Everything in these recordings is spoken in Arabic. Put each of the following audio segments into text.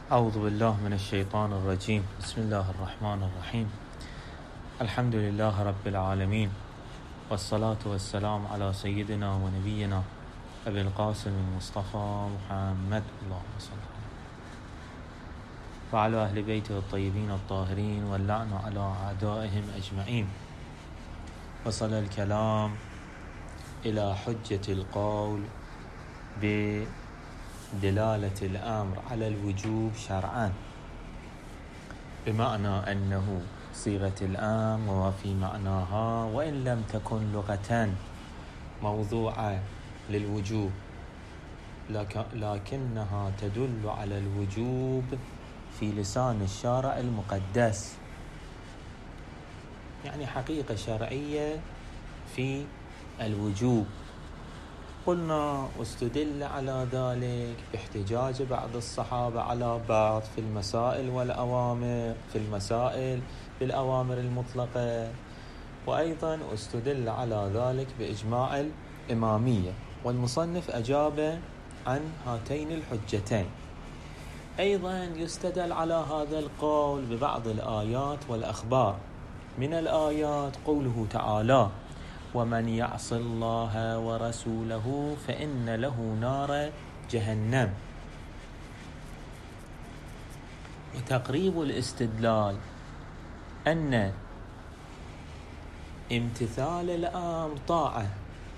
أعوذ بالله من الشيطان الرجيم. بسم الله الرحمن الرحيم. الحمد لله رب العالمين، والصلاة والسلام على سيدنا ونبينا أبي القاسم المصطفى محمد، اللهم صل عليه وعلى أهل بيته الطيبين الطاهرين، واللعن على أعدائهم أجمعين. وصل الكلام إلى حجة القول بدلالة الأمر على الوجوب شرعا، بمعنى أنه صيغة الأمر وفي معناها، وإن لم تكن لغة موضوعة للوجوب، لكنها تدل على الوجوب في لسان الشارع المقدس، يعني حقيقة شرعية في الوجوب. قلنا واستدل على ذلك باحتجاج بعض الصحابة على بعض في المسائل والأوامر، في المسائل بالأوامر المطلقة، وأيضا استدل على ذلك بإجماع الإمامية، والمصنف أجاب عن هاتين الحجتين. أيضا يستدل على هذا القول ببعض الآيات والأخبار. من الآيات قوله تعالى: ومن يعص الله ورسوله فإن له نار جهنم. وتقريب الاستدلال أن امتثال الأمر طاعة،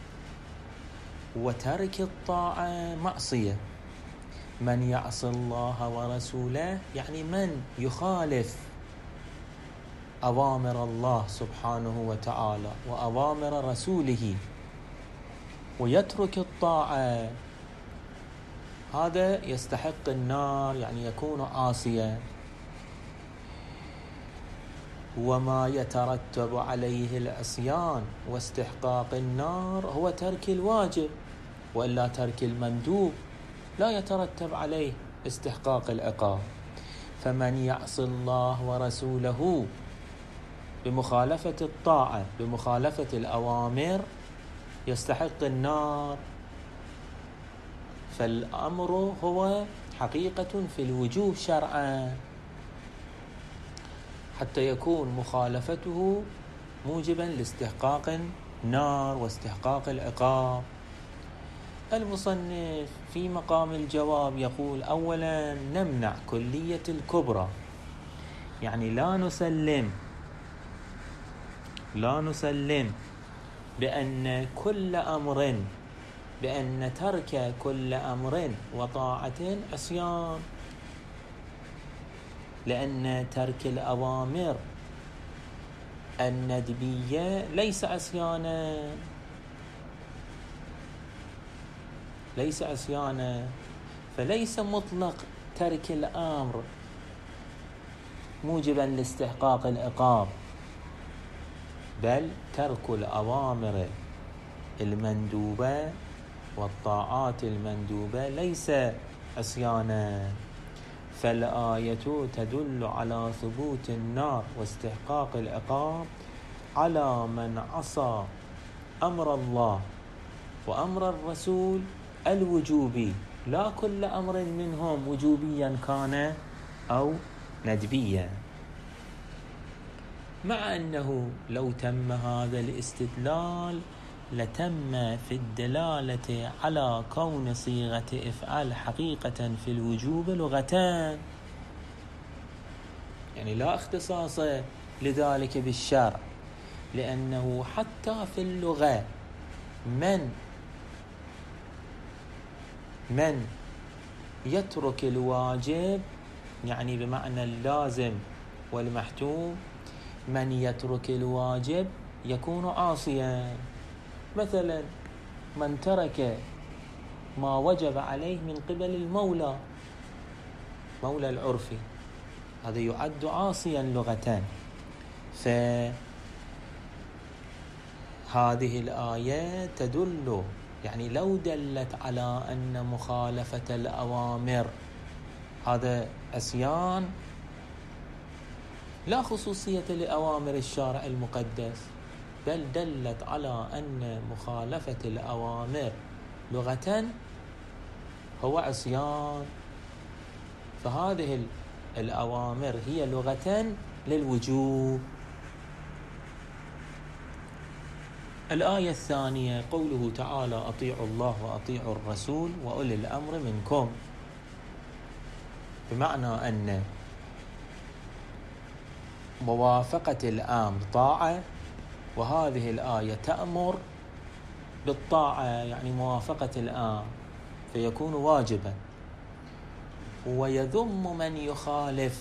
وترك الطاعة معصية. من يعص الله ورسوله يعني من يخالف أوامر الله سبحانه وتعالى وأوامر رسوله ويترك الطاعة، هذا يستحق النار، يعني يكون عاصيا. وما يترتب عليه العصيان واستحقاق النار هو ترك الواجب، وإلا ترك المندوب لا يترتب عليه استحقاق العقاب. فمن يعص الله ورسوله بمخالفة الطاعة، بمخالفة الأوامر، يستحق النار. فالأمر هو حقيقة في الوجوب شرعا، حتى يكون مخالفته موجبا لاستحقاق النار واستحقاق العقاب. المصنف في مقام الجواب يقول: أولا نمنع كلية الكبرى، يعني لا نسلم بأن كل أمر، بأن ترك كل أمر وطاعة عصيان، لأن ترك الأوامر الندبية ليس عصيانا، فليس مطلق ترك الأمر موجبا لاستحقاق العقاب، بل ترك الأوامر المندوبة والطاعات المندوبة ليس عصيانا. فالآية تدل على ثبوت النار واستحقاق العقاب على من عصى أمر الله وأمر الرسول الوجوبي، لا كل أمر منهم وجوبيا كان أو ندبيا. مع أنه لو تم هذا الاستدلال لتم في الدلالة على كون صيغة افعل حقيقة في الوجوب لغتان، يعني لا اختصاص لذلك بالشرع، لأنه حتى في اللغة من يترك الواجب، يعني بمعنى اللازم والمحتوم، من يترك الواجب يكون عاصيا. مثلا من ترك ما وجب عليه من قبل المولى، مولى العرفي، هذا يعد عاصيا لغة. فهذه الآية تدل، يعني لو دلت على أن مخالفة الأوامر هذا عصيان، لا خصوصية لأوامر الشارع المقدس، بل دلت على أن مخالفة الأوامر لغة هو عصيان، فهذه الأوامر هي لغة للوجوب. الآية الثانية قوله تعالى أطيعوا الله وأطيعوا الرسول وأولي الأمر منكم، بمعنى أن موافقة الأمر طاعة، وهذه الآية تأمر بالطاعة، يعني موافقة الأمر فيكون واجبا، ويذم من يخالف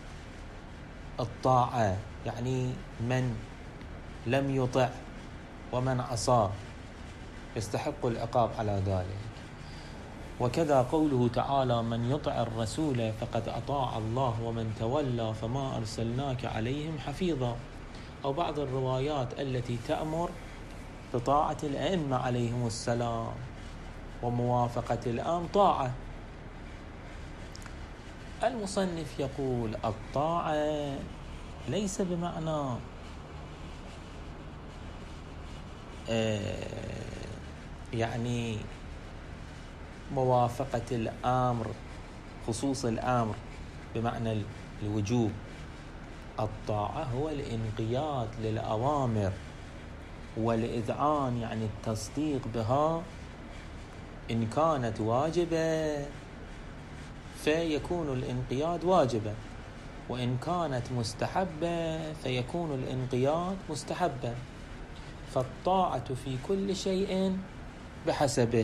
الطاعة، يعني من لم يطع ومن عصى يستحق العقاب على ذلك. وكذا قوله تعالى من يطع الرسول فقد أطاع الله ومن تولى فما أرسلناك عليهم حفيظا، أو بعض الروايات التي تأمر بطاعة الأئمة عليهم السلام وموافقة الأمر طاعة. المصنف يقول الطاعة ليس بمعنى يعني موافقة الأمر خصوص الأمر بمعنى الوجوب. الطاعة هو الانقياد للأوامر والإذعان، يعني التصديق بها إن كانت واجبة فيكون الانقياد واجبا، وإن كانت مستحبة فيكون الانقياد مستحبا. فالطاعة في كل شيء بحسبه.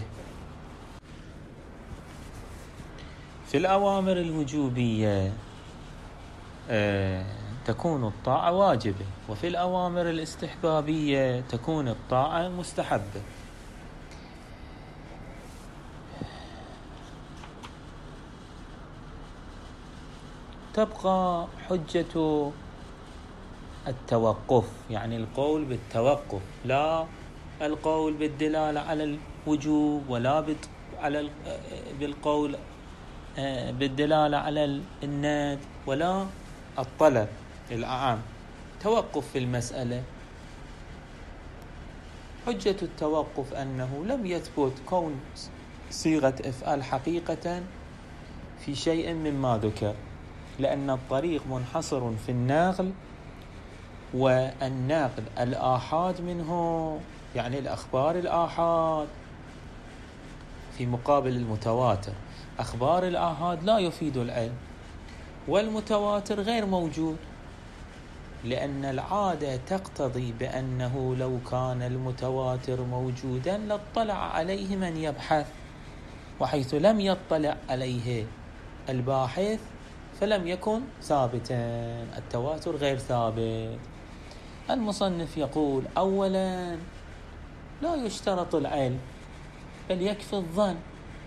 في الأوامر الوجوبية تكون الطاعة واجبة، وفي الأوامر الاستحبابية تكون الطاعة مستحبة. تبقى حجة التوقف، يعني القول بالتوقف، لا القول بالدلالة على الوجوب، ولا بالقول بالدلالة على الند، ولا الطلب العام. توقف في المسألة. حجة التوقف أنه لم يثبت كون صيغة افعال حقيقة في شيء مما ذكر، لأن الطريق منحصر في النقل، والنقل الآحاد منه، يعني الأخبار الآحاد في مقابل المتواتر. أخبار الآحاد لا يفيد العلم، والمتواتر غير موجود، لأن العادة تقتضي بأنه لو كان المتواتر موجودا لاطلع عليه من يبحث، وحيث لم يطلع عليه الباحث فلم يكن ثابتا. التواتر غير ثابت. المصنف يقول أولا لا يشترط العلم، بل يكفي الظن.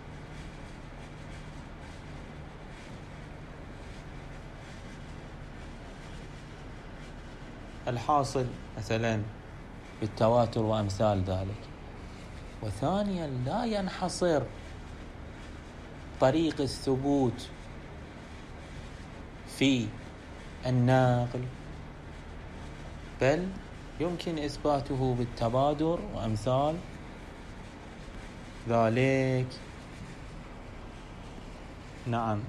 الحاصل مثلا بالتواتر وأمثال ذلك. وثانيا لا ينحصر طريق الثبوت في النقل، بل يمكن إثباته بالتبادر وأمثال ذلك. نعم.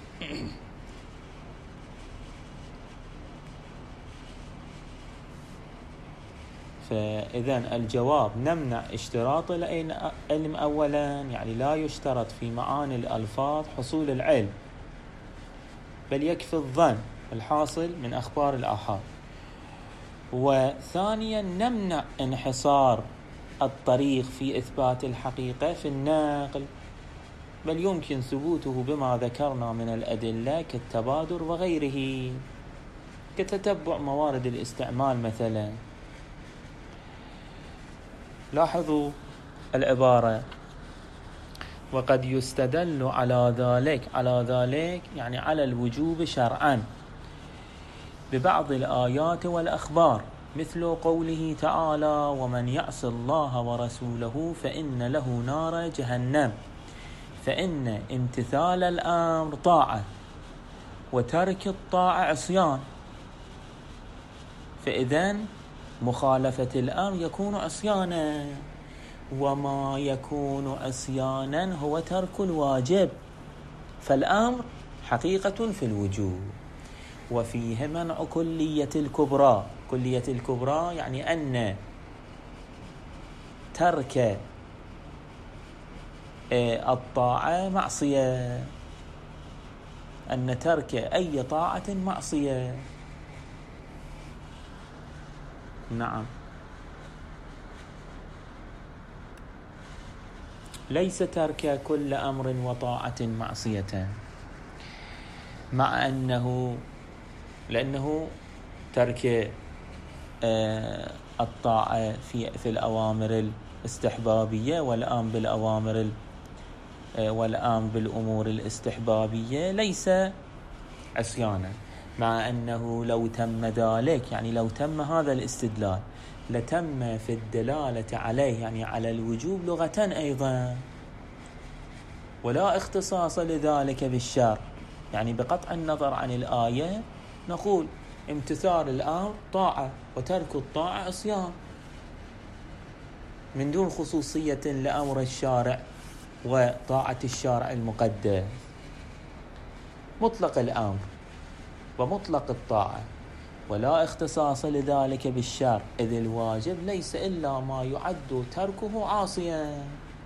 فإذن الجواب نمنع اشتراط العلم أولا، يعني لا يشترط في معاني الألفاظ حصول العلم، بل يكفي الظن الحاصل من أخبار الآحاد. وثانيا نمنع انحصار الطريق في إثبات الحقيقة في النقل، بل يمكن ثبوته بما ذكرنا من الأدلة كالتبادر وغيره، كتتبع موارد الاستعمال مثلا. لاحظوا العبارة وقد يستدل على ذلك يعني على الوجوب شرعا ببعض الآيات والأخبار، مثل قوله تعالى ومن يعص الله ورسوله فإن له نار جهنم، فإن امتثال الأمر طاعة وترك الطاعة عصيان، فإذن مخالفة الأمر يكون عصيانا، وما يكون عصيانا هو ترك الواجب، فالأمر حقيقة في الوجوب. وفيه منع كلية الكبرى. كلية الكبرى يعني أن ترك الطاعة معصية، أن ترك أي طاعة معصية. نعم، ليس ترك كل أمر وطاعة معصية، مع أنه لأنه ترك الطاعة في الأوامر الاستحبابية والآن بالأمور الاستحبابية ليس عصيانا، مع أنه لو تم ذلك، يعني لو تم هذا الاستدلال لتم في الدلالة عليه، يعني على الوجوب لغة أيضا، ولا اختصاص لذلك بالشرع. يعني بقطع النظر عن الآية نقول امتثال الأمر طاعة وترك الطاعة عصيان، من دون خصوصية لأمر الشارع وطاعة الشارع المقدس. مطلق الأمر ومطلق الطاعة، ولا اختصاص لذلك بالشرع، إذ الواجب ليس إلا ما يعد تركه عاصيا.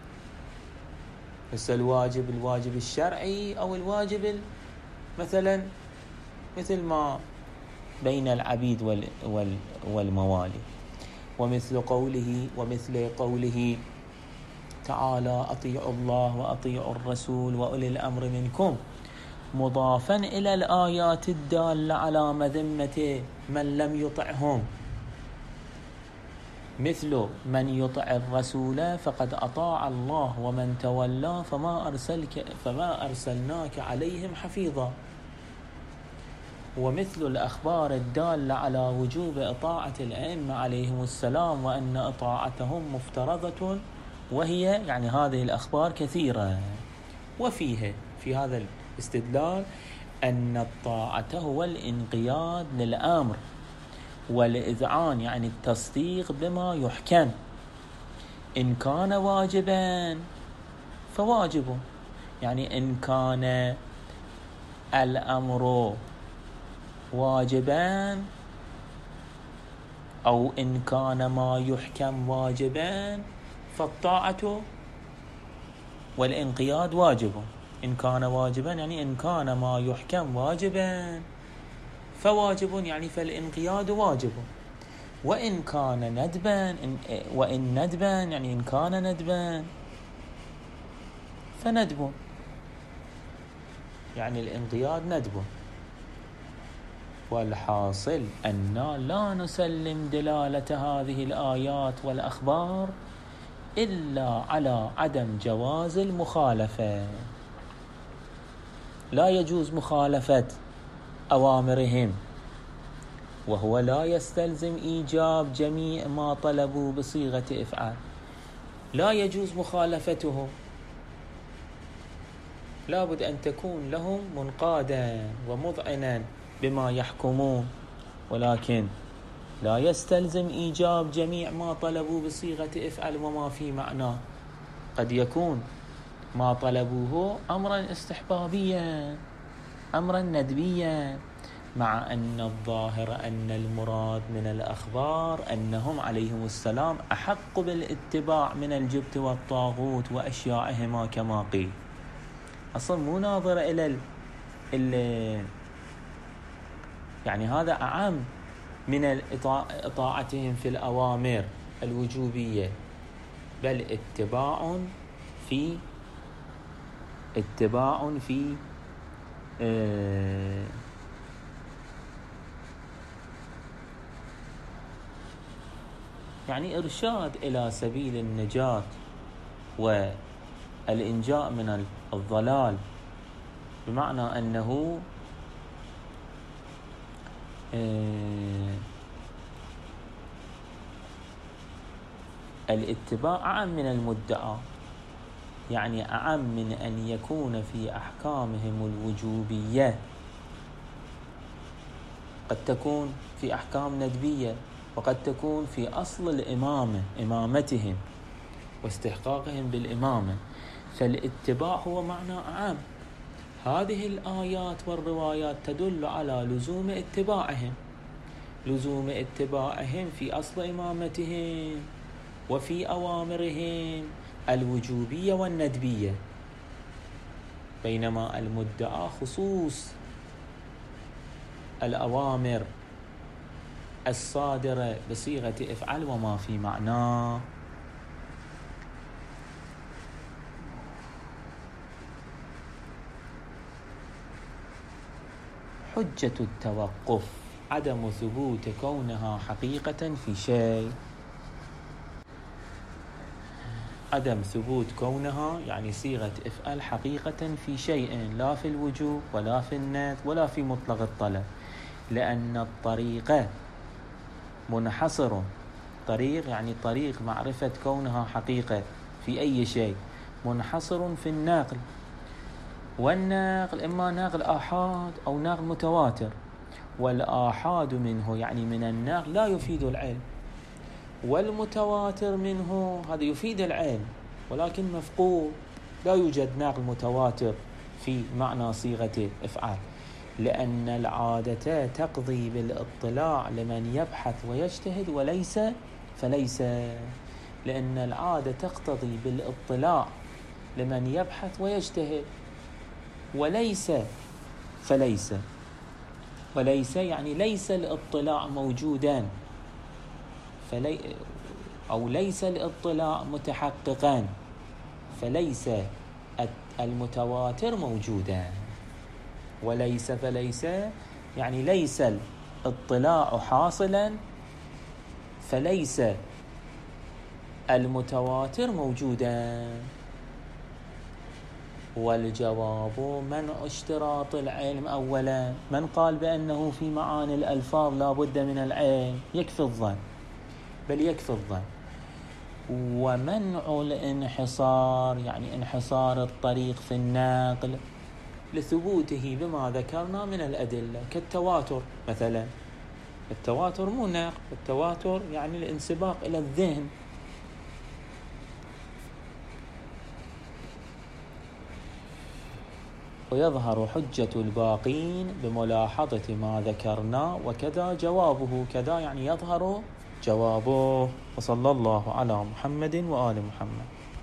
بس الواجب الشرعي أو الواجب مثلا مثل ما بين العبيد والموالي، ومثل قوله تعالى أطيعوا الله وأطيعوا الرسول وأولي الأمر منكم، مضافا إلى الآيات الدالة على مذمة من لم يطعهم، مثل من يطع الرسول فقد أطاع الله ومن تولى فما أرسلناك عليهم حفيظا. ومثل الأخبار الدالة على وجوب إطاعة الأئمة عليهم السلام وأن إطاعتهم مفترضة، وهي يعني هذه الأخبار كثيرة. وفيه في هذا الاستدلال أن الطاعة هو الانقياد للأمر والإذعان، يعني التصديق بما يحكم. إن كان واجبا فواجب، يعني إن كان الأمر واجبا أو إن كان ما يحكم واجبا فالطاعة والانقياد واجب. إن كان واجبا يعني إن كان ما يحكم واجبا فواجب، يعني فالانقياد واجب. وإن كان ندبا يعني إن كان ندبا فندب، يعني الانقياد ندب. والحاصل أن لا نسلم دلالة هذه الآيات والأخبار إلا على عدم جواز المخالفة. لا يجوز مخالفة أوامرهم، وهو لا يستلزم إيجاب جميع ما طلبوا بصيغة إفعال. لا يجوز مخالفتهم، لابد أن تكون لهم منقادا ومذعنا بما يحكمون، ولكن لا يستلزم إيجاب جميع ما طلبوا بصيغة إفعل وما في معناه. قد يكون ما طلبوه أمرا استحبابيا، أمرا ندبيا، مع أن الظاهر أن المراد من الأخبار أنهم عليهم السلام أحق بالاتباع من الجبت والطاغوت وأشياعهما كما قيل. أصلا مو ناظر إلى يعني هذا أعم من إطاعتهم في الأوامر الوجوبية، بل اتباع في يعني إرشاد إلى سبيل النجاة والإنجاء من الضلال، بمعنى أنه الاتباع أعم من المدعى، يعني أعم من أن يكون في أحكامهم الوجوبية، قد تكون في أحكام ندبية، وقد تكون في أصل إمامتهم واستحقاقهم بالإمامة. فالاتباع هو معنى أعم. هذه الآيات والروايات تدل على لزوم اتباعهم في أصل إمامتهم وفي أوامرهم الوجوبية والندبية، بينما المدعى خصوص الأوامر الصادرة بصيغة افعل وما في معناه. حجة التوقف عدم ثبوت كونها حقيقة في شيء. عدم ثبوت كونها يعني صيغة افعل حقيقة في شيء، لا في الوجوب ولا في الندب ولا في مطلق الطلب، لأن الطريقة منحصر. طريق يعني طريق معرفة كونها حقيقة في أي شيء منحصر في النقل، والنقل إما نقل آحاد أو نقل متواتر، والآحاد منه يعني من النقل لا يفيد العلم، والمتواتر منه هذا يفيد العلم ولكن مفقود، لا يوجد نقل متواتر في معنى صيغة افعال، لأن العادة تقضي بالاطلاع لمن يبحث ويجتهد فليس، لأن العادة تقتضي بالاطلاع لمن يبحث ويجتهد وليس يعني ليس الاطلاع موجودا، أو ليس الاطلاع متحققا، فليس المتواتر موجودا. فليس يعني ليس الاطلاع حاصلا، فليس المتواتر موجودا. والجواب منع اشتراط العلم أولا. من قال بأنه في معاني الألفاظ لا بد من العلم يكفي الظن، بل يكفي الظن. ومنع الانحصار يعني انحصار الطريق في النقل لثبوته بما ذكرنا من الأدلة، كالتواتر مثلا. التواتر مو نقل، التواتر يعني الانسباق إلى الذهن. ويظهر حجة الباقين بملاحظة ما ذكرنا، وكذا جوابه. كذا يعني يظهر جوابه. وصلى الله على محمد وآل محمد.